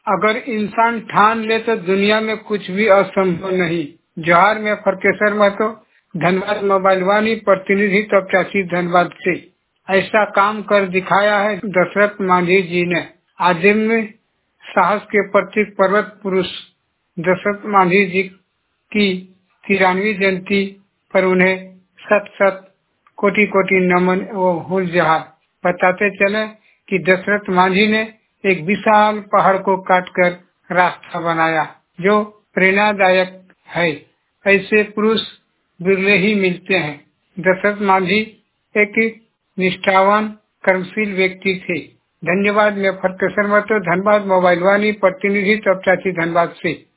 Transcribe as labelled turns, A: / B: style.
A: अगर इंसान ठान ले तो दुनिया में कुछ भी असंभव नहीं। जोहार में फरकेसर महतो, धनबाद मोबाइल वाणी, प्रतिनिधि तपचासी धनबाद से। ऐसा काम कर दिखाया है दशरथ मांझी जी ने। आदम्य साहस के प्रतीक पर्वत पुरुष दशरथ मांझी जी की 93वीं जयंती पर उन्हें शत शत कोटि कोटि नमन व हुल जहार। बताते चले कि दशरथ मांझी ने एक विशाल पहाड़ को काटकर रास्ता बनाया जो प्रेरणादायक है। ऐसे पुरुष बिरले ही मिलते हैं। दशरथ मांझी एक निष्ठावान कर्मशील व्यक्ति थे। धन्यवाद। मैं फरकेसर महतो, धनबाद मोबाइल वाणी, प्रतिनिधि तपचाची धनबाद से।